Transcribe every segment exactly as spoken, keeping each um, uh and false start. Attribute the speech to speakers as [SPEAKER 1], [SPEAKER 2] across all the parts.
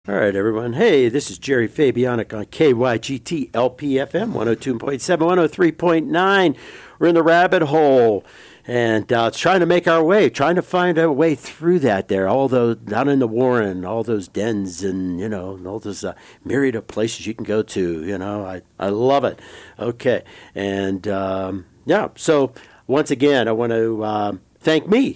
[SPEAKER 1] All right, everyone. Hey, this is Jerry Fabianic on K Y G T L P F M, one oh two point seven, one oh three point nine. We're in the rabbit hole, and uh, it's trying to make our way, trying to find a way through that there. All those down in the Warren, all those dens, and, you know, all those uh, myriad of places you can go to. You know, I, I love it. Okay, and, um, yeah, so once again, I want to um, thank me.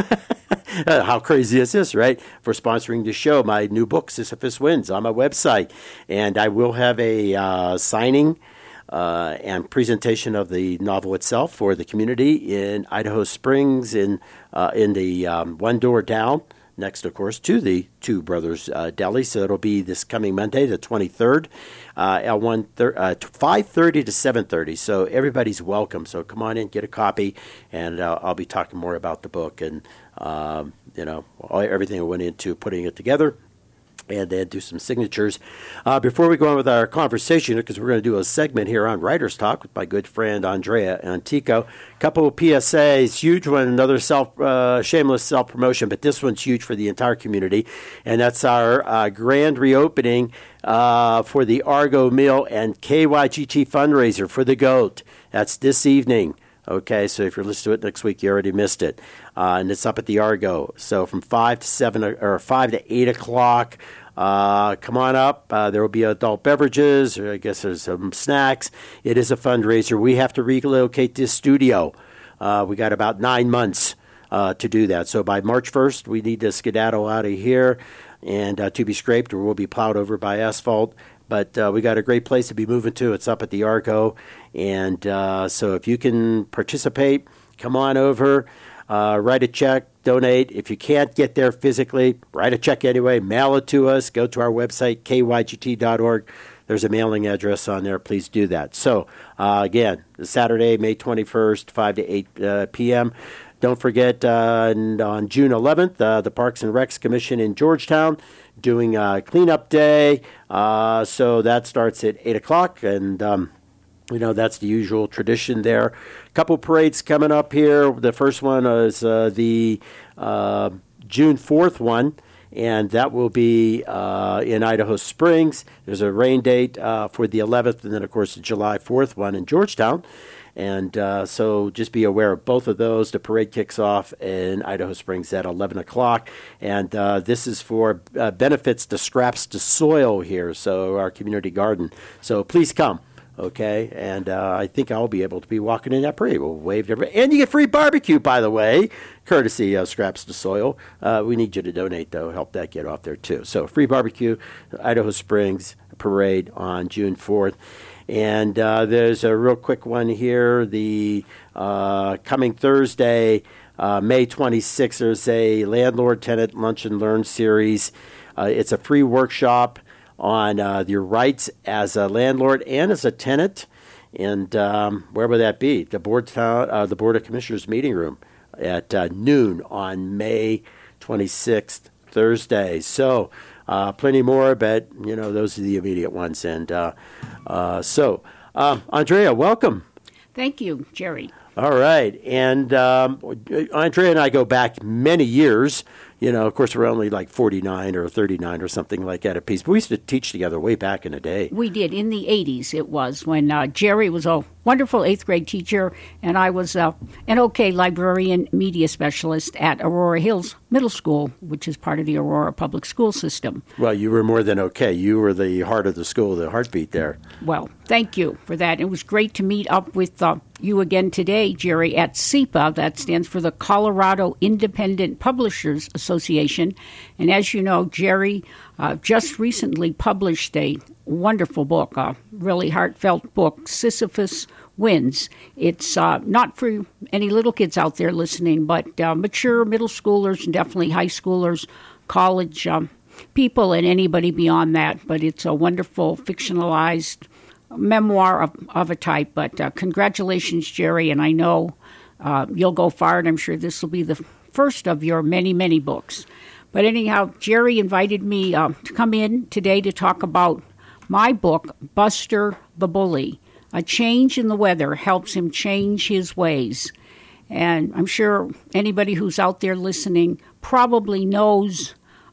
[SPEAKER 1] How crazy is this, right? For sponsoring the show. My new book, Sisyphus Wins, on my website. And I will have a uh, signing uh, and presentation of the novel itself for the community in Idaho Springs, in uh, in the um, One Door Down, next, of course, to the Two Brothers uh, Deli. So it'll be this coming Monday, the twenty-third, uh, at one thir- uh, five thirty to seven thirty. So everybody's welcome. So come on in, get a copy, and uh, I'll be talking more about the book and, um, you know, all, everything that went into putting it together. And then do some signatures. Uh, before we go on with our conversation, because we're going to do a segment here on Writer's Talk with my good friend Andrea Antico. A couple of P S As, huge one, another self uh, shameless self-promotion, but this one's huge for the entire community. And that's our uh, grand reopening uh, for the Argo Meal and K Y G T fundraiser for the GOAT. That's this evening. Okay, so if you're listening to it next week, you already missed it. Uh, and it's up at the Argo. So from five to seven or five to eight o'clock, uh, come on up. Uh, there will be adult beverages, or I guess there's some snacks. It is a fundraiser. We have to relocate this studio. Uh, we got about nine months uh, to do that. So by March first, we need to skedaddle out of here and uh, to be scraped, or we'll be plowed over by asphalt. But uh, we got a great place to be moving to. It's up at the Argo. And uh, so if you can participate, come on over, uh, write a check, donate. If you can't get there physically, write a check anyway, mail it to us, go to our website, K Y G T dot org. There's a mailing address on there. Please do that. So, uh, again, Saturday, May twenty-first, five to eight uh, p.m. Don't forget, uh, on June eleventh, uh, the Parks and Recs Commission in Georgetown doing a cleanup day. Uh, so that starts at eight o'clock, and um, you know, that's the usual tradition there. A couple parades coming up here. The first one is uh, the uh, June fourth one, and that will be uh, in Idaho Springs. There's a rain date uh, for the eleventh, and then, of course, the July fourth one in Georgetown. And uh, so just be aware of both of those. The parade kicks off in Idaho Springs at eleven o'clock. And uh, this is for uh, benefits to Scraps to Soil here, so our community garden. So please come. Okay, and uh, I think I'll be able to be walking in that parade. We'll wave to everybody. And you get free barbecue, by the way, courtesy of Scraps to Soil. Uh, we need you to donate, though. Help that get off there, too. So free barbecue, Idaho Springs parade on June fourth. And uh, there's a real quick one here. The uh, coming Thursday, uh, May twenty-sixth, there's a landlord-tenant lunch and learn series. Uh, it's a free workshop on uh, your rights as a landlord and as a tenant. And um, where would that be? The board, uh, the Board of Commissioners meeting room at uh, noon on May twenty-sixth, Thursday. So uh, plenty more, but, you know, those are the immediate ones. And uh, uh, so, uh, Andrea, welcome.
[SPEAKER 2] Thank you, Jerry.
[SPEAKER 1] All right. And um, Andrea and I go back many years. You know, of course, we're only like forty-nine or thirty-nine or something like that apiece. But we used to teach together way back in the day.
[SPEAKER 2] We did. In the eighties, it was, when uh, Jerry was a wonderful eighth grade teacher, and I was uh, an okay librarian media specialist at Aurora Hills Middle School, which is part of the Aurora Public School System.
[SPEAKER 1] Well, you were more than okay. You were the heart of the school, the heartbeat there.
[SPEAKER 2] Well, thank you for that. It was great to meet up with uh, you again today, Jerry, at C I P A. That stands for the Colorado Independent Publishers Association. And as you know, Jerry uh, just recently published a wonderful book, a really heartfelt book, Sisyphus Wins. It's uh, not for any little kids out there listening, but uh, mature middle schoolers and definitely high schoolers, college um, people, and anybody beyond that. But it's a wonderful fictionalized memoir of, of a type. But uh, congratulations, Jerry, and I know uh, you'll go far, and I'm sure this will be the first of your many, many books. But anyhow, Jerry invited me uh, to come in today to talk about my book, Buster the Bully. A change in the weather helps him change his ways. And I'm sure anybody who's out there listening probably knows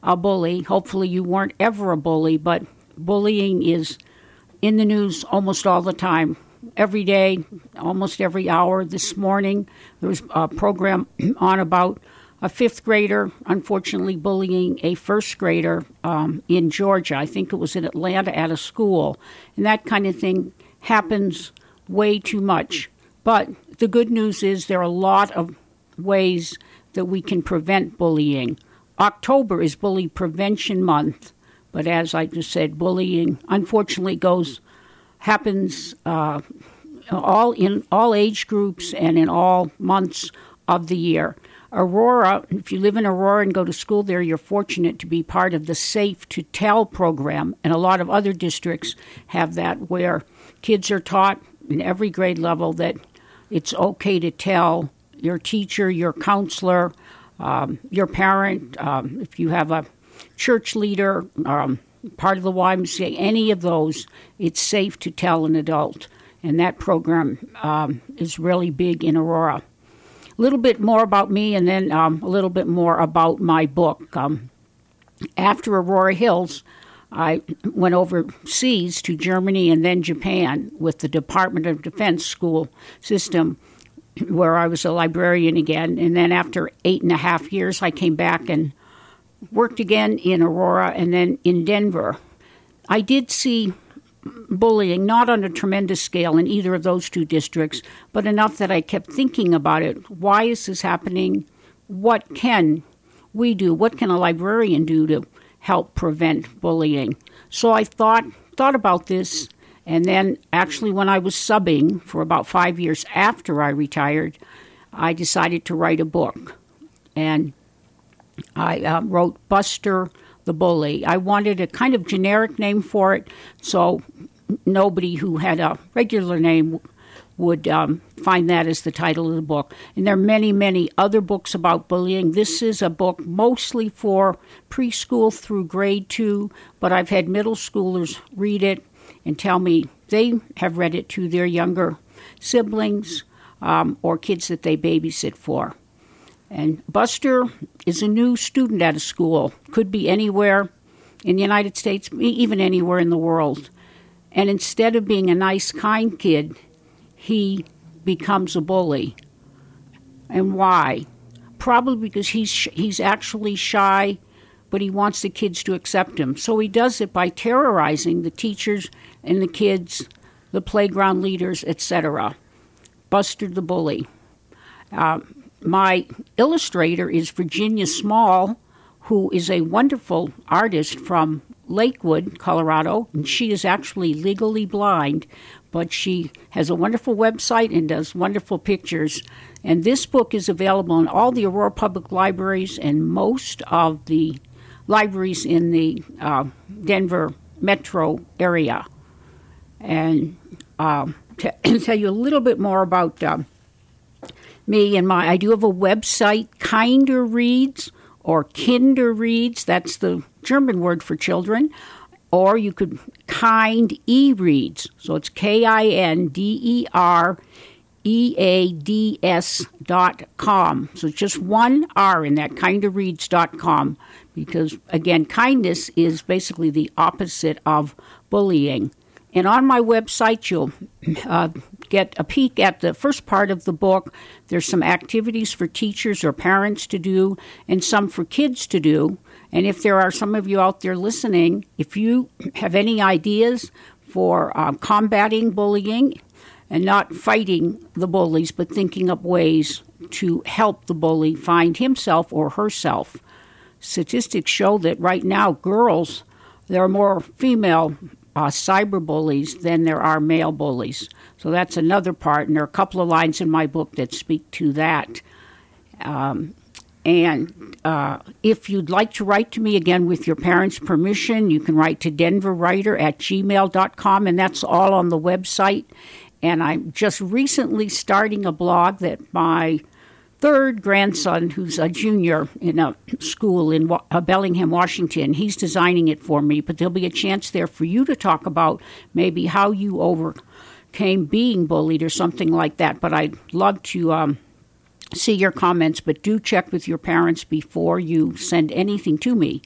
[SPEAKER 2] a bully. Hopefully you weren't ever a bully, but bullying is in the news almost all the time. Every day, almost every hour. This morning, there was a program on about a fifth grader, unfortunately, bullying a first grader um, in Georgia. I think it was in Atlanta at a school. And that kind of thing happens way too much. But the good news is there are a lot of ways that we can prevent bullying. October is Bully Prevention Month. But as I just said, bullying, unfortunately, goes happens uh, all in all age groups and in all months of the year. Aurora, if you live in Aurora and go to school there, you're fortunate to be part of the Safe to Tell program, and a lot of other districts have that, where kids are taught in every grade level that it's okay to tell your teacher, your counselor, um, your parent, um, if you have a church leader, um, part of the Y M C A, any of those, it's safe to tell an adult. And that program um, is really big in Aurora. A little bit more about me, and then um, a little bit more about my book. Um, after Aurora Hills, I went overseas to Germany and then Japan with the Department of Defense school system, where I was a librarian again. And then after eight and a half years, I came back and worked again in Aurora and then in Denver. I did see bullying, not on a tremendous scale in either of those two districts, but enough that I kept thinking about it. Why is this happening? What can we do? What can a librarian do to help prevent bullying? So I thought thought about this, and then actually when I was subbing for about five years after I retired, I decided to write a book. And I uh, wrote Buster the Bully. I wanted a kind of generic name for it, so nobody who had a regular name would um, find that as the title of the book. And there are many, many other books about bullying. This is a book mostly for preschool through grade two, but I've had middle schoolers read it and tell me they have read it to their younger siblings um, or kids that they babysit for. And Buster is a new student at a school, could be anywhere in the United States, even anywhere in the world. And instead of being a nice, kind kid, he becomes a bully. And why? Probably because he's he's actually shy, but he wants the kids to accept him. So he does it by terrorizing the teachers and the kids, the playground leaders, et cetera. Buster the Bully. Uh, My illustrator is Virginia Small, who is a wonderful artist from Lakewood, Colorado, and she is actually legally blind, but she has a wonderful website and does wonderful pictures. And this book is available in all the Aurora Public Libraries and most of the libraries in the uh, Denver metro area. And uh, to tell you a little bit more about Uh, Me and my, I do have a website, Kinder Reads or Kinder Reads. That's the German word for children. Or you could Kind E-Reads. So it's K I N D E R E A D S dot com. So it's just one R in that, kinder reads dot com. Because, again, kindness is basically the opposite of bullying. And on my website, you'll uh, get a peek at the first part of the book. There's some activities for teachers or parents to do and some for kids to do. And if there are some of you out there listening, if you have any ideas for uh, combating bullying and not fighting the bullies, but thinking up ways to help the bully find himself or herself. Statistics show that right now, girls, there are more female Uh, cyber bullies than there are male bullies. So that's another part, and there are a couple of lines in my book that speak to that. Um, and uh, if you'd like to write to me, again, with your parents' permission, you can write to denverwriter at gmail dot com, and that's all on the website. And I'm just recently starting a blog that my third grandson, who's a junior in a school in uh, Bellingham, Washington, he's designing it for me, but there'll be a chance there for you to talk about maybe how you overcame being bullied or something like that. But I'd love to um, see your comments, but do check with your parents before you send anything to me.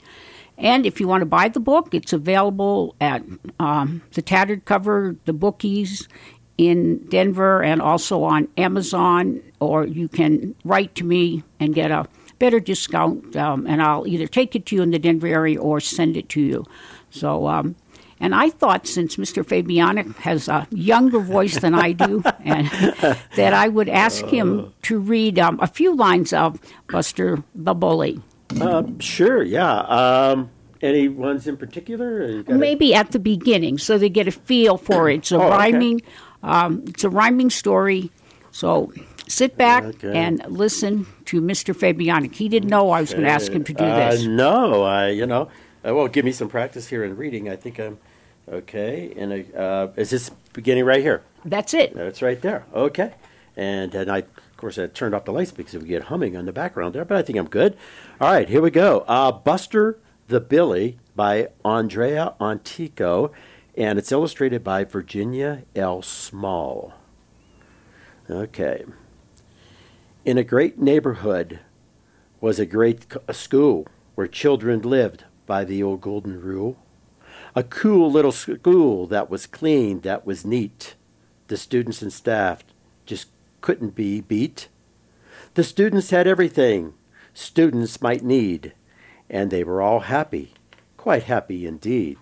[SPEAKER 2] And if you want to buy the book, it's available at um, the Tattered Cover, the Bookies in Denver, and also on Amazon, or you can write to me and get a better discount, um, and I'll either take it to you in the Denver area or send it to you. So, um, and I thought, since Mister Fabianic has a younger voice than I do, and that I would ask him to read um, a few lines of Buster the Bully.
[SPEAKER 1] Uh, sure, yeah. Um, any ones in particular? You gotta...
[SPEAKER 2] Maybe at the beginning, so they get a feel for it. It's a
[SPEAKER 1] oh,
[SPEAKER 2] rhyming,
[SPEAKER 1] okay.
[SPEAKER 2] um, it's a rhyming story. So sit back
[SPEAKER 1] okay.
[SPEAKER 2] and listen to Mister Fabianic. He didn't know I was going to ask him to do
[SPEAKER 1] uh,
[SPEAKER 2] this.
[SPEAKER 1] No, I, you know, uh, well, give me some practice here in reading. I think I'm okay. And uh, is this beginning right here?
[SPEAKER 2] That's it.
[SPEAKER 1] That's right there. Okay. And and I, of course, I turned off the lights because we get humming on the background there, but I think I'm good. All right, here we go. Uh, Buster the Billy by Andrea Antico, and it's illustrated by Virginia L. Small. Okay. In a great neighborhood was a great a school where children lived by the old golden rule. A cool little school that was clean, that was neat. The students and staff just couldn't be beat. The students had everything students might need, and they were all happy, quite happy indeed.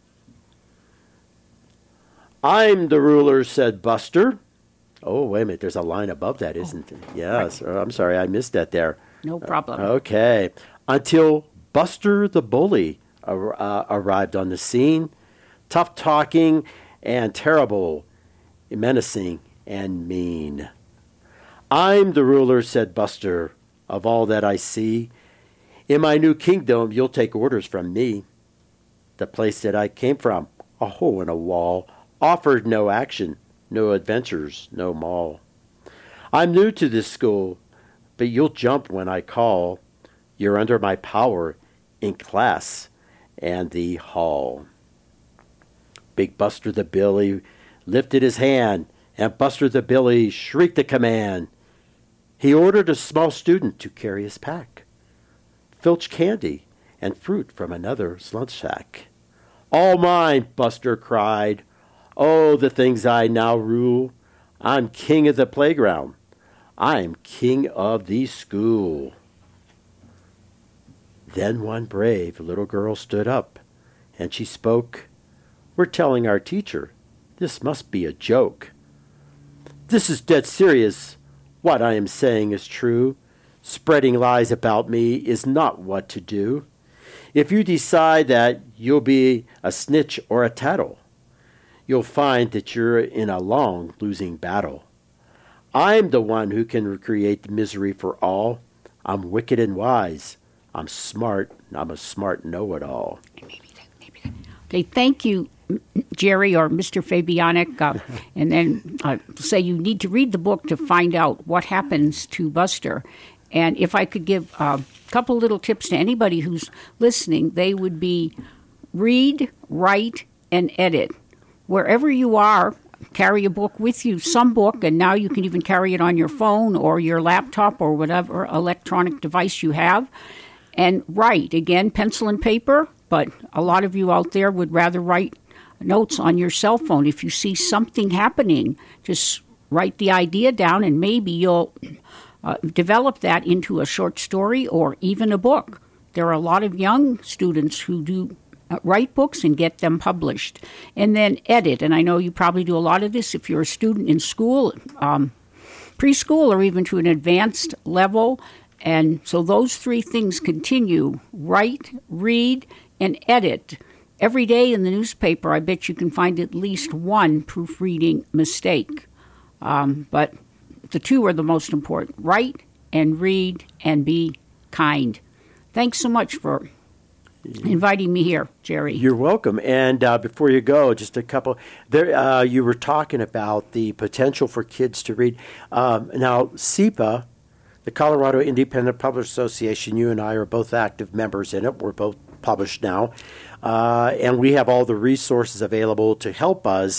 [SPEAKER 1] I'm the ruler, said Buster. Oh, wait a minute, there's a line above that, isn't there? Yes, I'm sorry, I missed that there.
[SPEAKER 2] No problem.
[SPEAKER 1] Uh, okay. Until Buster the Bully ar- uh, arrived on the scene, tough talking and terrible, menacing and mean. I'm the ruler, said Buster, of all that I see. In my new kingdom, you'll take orders from me. The place that I came from, a hole in a wall, offered no action, no adventures, no mall. I'm new to this school, but you'll jump when I call. You're under my power in class and the hall. Big Buster the Billy lifted his hand, and Buster the Billy shrieked a command. He ordered a small student to carry his pack, filch candy and fruit from another's lunch sack. All mine, Buster cried. Oh, the things I now rule. I'm king of the playground. I'm king of the school. Then one brave little girl stood up, and she spoke. We're telling our teacher, this must be a joke. This is dead serious. What I am saying is true. Spreading lies about me is not what to do. If you decide that you'll be a snitch or a tattle, you'll find that you're in a long losing battle. I'm the one who can create the misery for all. I'm wicked and wise. I'm smart. I'm a smart know-it-all.
[SPEAKER 2] Okay, thank you, Jerry or Mister Fabianic. Uh, and then uh, say you need to read the book to find out what happens to Buster. And if I could give a couple little tips to anybody who's listening, they would be read, write, and edit. Wherever you are, carry a book with you, some book, and now you can even carry it on your phone or your laptop or whatever electronic device you have. And write, again, pencil and paper, but a lot of you out there would rather write notes on your cell phone. If you see something happening, just write the idea down, and maybe you'll uh, develop that into a short story or even a book. There are a lot of young students who do uh, write books and get them published. And then edit, and I know you probably do a lot of this if you're a student in school, um, preschool, or even to an advanced level. And so those three things continue: write, read, and edit. Every day in the newspaper, I bet you can find at least one proofreading mistake. Um, but the two are the most important: write and read and be kind. Thanks so much for inviting me here, Jerry.
[SPEAKER 1] You're welcome. And uh, before you go, just a couple. There, uh, you were talking about the potential for kids to read. Um, now, S I P A, the Colorado Independent Publishers Association, you and I are both active members in it. We're both published now. Uh, and we have all the resources available to help us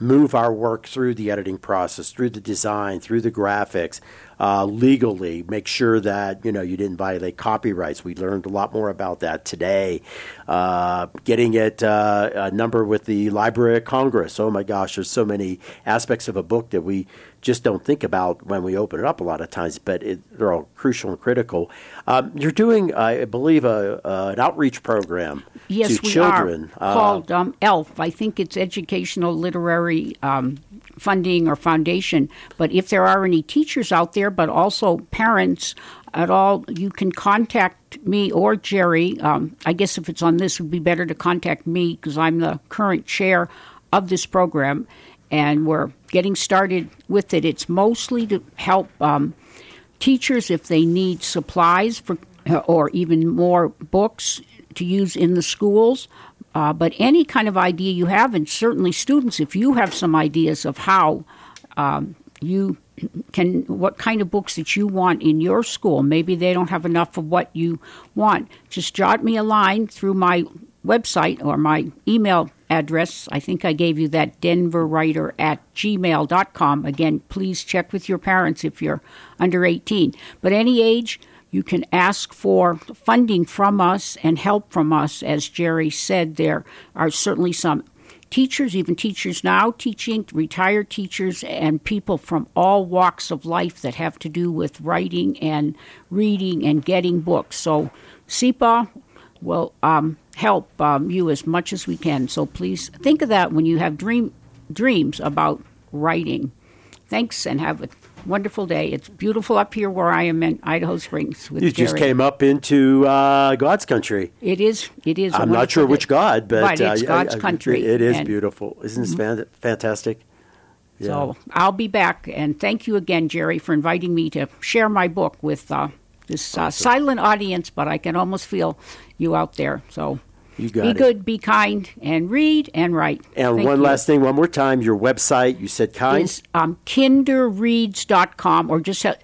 [SPEAKER 1] move our work through the editing process, through the design, through the graphics, uh, legally, make sure that, you know, you didn't violate copyrights. We learned a lot more about that today. Uh, getting it uh, a number with the Library of Congress. Oh, my gosh, there's so many aspects of a book that we just don't think about when we open it up a lot of times, but it, they're all crucial and critical. Um, you're doing, I believe, a, uh, an outreach program
[SPEAKER 2] yes,
[SPEAKER 1] to
[SPEAKER 2] we
[SPEAKER 1] children.
[SPEAKER 2] Are, uh, called um, ELF. I think it's Educational Literary um, Funding or Foundation. But if there are any teachers out there, but also parents at all, you can contact me or Jerry. Um, I guess if it's on this, it would be better to contact me because I'm the current chair of this program. And we're getting started with it. It's mostly to help um, teachers if they need supplies for, or even more books to use in the schools. Uh, but any kind of idea you have, and certainly students, if you have some ideas of how um, you can, what kind of books that you want in your school, maybe they don't have enough of what you want, just jot me a line through my website or my email address. I think I gave you that, denver writer at gmail dot com. Again, please check with your parents if you're under eighteen. But any age, you can ask for funding from us and help from us. As Jerry said, there are certainly some teachers, even teachers now teaching, retired teachers, and people from all walks of life that have to do with writing and reading and getting books. So S E P A will um, help um, you as much as we can. So please think of that when you have dream dreams about writing. Thanks, and have a wonderful day. It's beautiful up here where I am in Idaho Springs with
[SPEAKER 1] You
[SPEAKER 2] Jerry.
[SPEAKER 1] just came up into uh, God's country.
[SPEAKER 2] It is. It is.
[SPEAKER 1] I'm not sure
[SPEAKER 2] day.
[SPEAKER 1] which God, but,
[SPEAKER 2] but it's
[SPEAKER 1] uh,
[SPEAKER 2] God's
[SPEAKER 1] I, I,
[SPEAKER 2] country.
[SPEAKER 1] It is
[SPEAKER 2] and,
[SPEAKER 1] beautiful. Isn't this fan- fantastic? Yeah.
[SPEAKER 2] So I'll be back, and thank you again, Jerry, for inviting me to share my book with uh, this uh, awesome. silent audience, but I can almost feel you out there. So
[SPEAKER 1] you got
[SPEAKER 2] be
[SPEAKER 1] it.
[SPEAKER 2] good, be kind, and read and write.
[SPEAKER 1] And
[SPEAKER 2] Thank
[SPEAKER 1] one
[SPEAKER 2] you.
[SPEAKER 1] last thing, one more time, your website, you said kind?
[SPEAKER 2] Is um, kinder reads dot com, or just uh,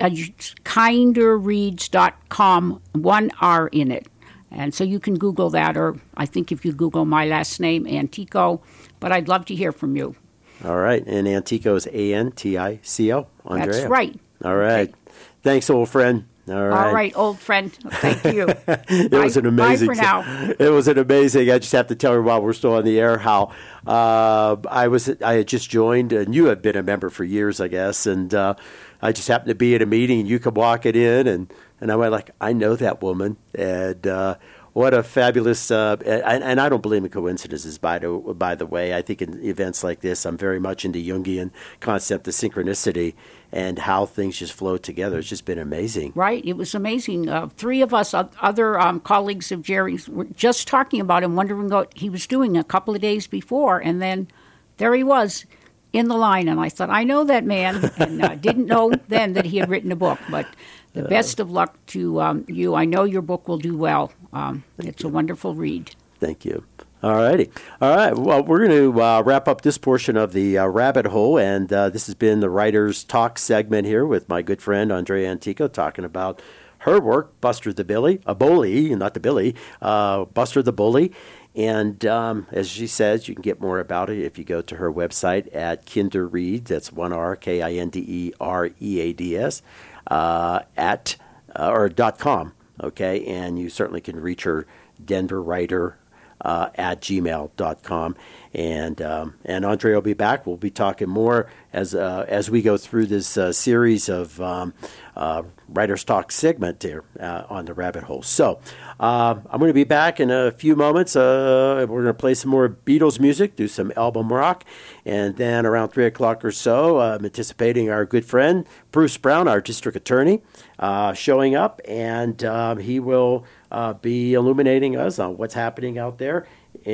[SPEAKER 2] kinder reads dot com, one R in it. And so you can Google that, or I think if you Google my last name, Antico, but I'd love to hear from you.
[SPEAKER 1] All right, and Antico is A N T I C O, Andrea.
[SPEAKER 2] That's right.
[SPEAKER 1] All right. Okay. Thanks, old friend. All right.
[SPEAKER 2] All right, old friend. Thank you.
[SPEAKER 1] it
[SPEAKER 2] bye,
[SPEAKER 1] was an amazing.
[SPEAKER 2] Bye for now.
[SPEAKER 1] It was an amazing. I just have to tell you while we're still on the air how uh, I was. I had just joined, and you had been a member for years, I guess. And uh, I just happened to be at a meeting, and you could walk it in, and, and I went like, I know that woman, and uh, what a fabulous. Uh, and, and I don't believe in coincidences. By the by the way, I think in events like this, I'm very much into Jungian concept of synchronicity. And how things just flow together. It's just been amazing.
[SPEAKER 2] Right. It was amazing. Uh, three of us, uh, other um, colleagues of Jerry's, were just talking about him, wondering what he was doing a couple of days before. And then there he was in the line. And I thought, I know that man. And uh, didn't know then that he had written a book. But the uh, best of luck to um, you. I know your book will do well. Um, it's you. a wonderful read.
[SPEAKER 1] Thank you. All righty. All right. Well, we're going to uh, wrap up this portion of the uh, rabbit hole, and uh, this has been the Writer's Talk segment here with my good friend Andrea Antico talking about her work, Buster the Billy, a bully, not the Billy, uh, Buster the Bully. And um, as she says, you can get more about it if you go to her website at Kinder Reads. That's one R, K I N D E R E A D S, uh, at, uh, or dot com, okay? And you certainly can reach her, Denver Writer, Uh, at gmail dot com. And um, and Andrea will be back. We'll be talking more as uh, as we go through this uh, series of um, uh, Writer's Talk segment here uh, on the rabbit hole. So uh, I'm going to be back in a few moments. Uh, we're going to play some more Beatles music, do some album rock, and then around three o'clock or so, uh, I'm anticipating our good friend Bruce Brown, our district attorney, uh, showing up, and um, he will uh, be illuminating us on what's happening out there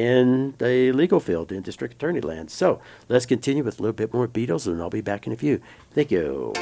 [SPEAKER 1] in the legal field in district attorney land. So let's continue with a little bit more Beatles, and I'll be back in a few. Thank you.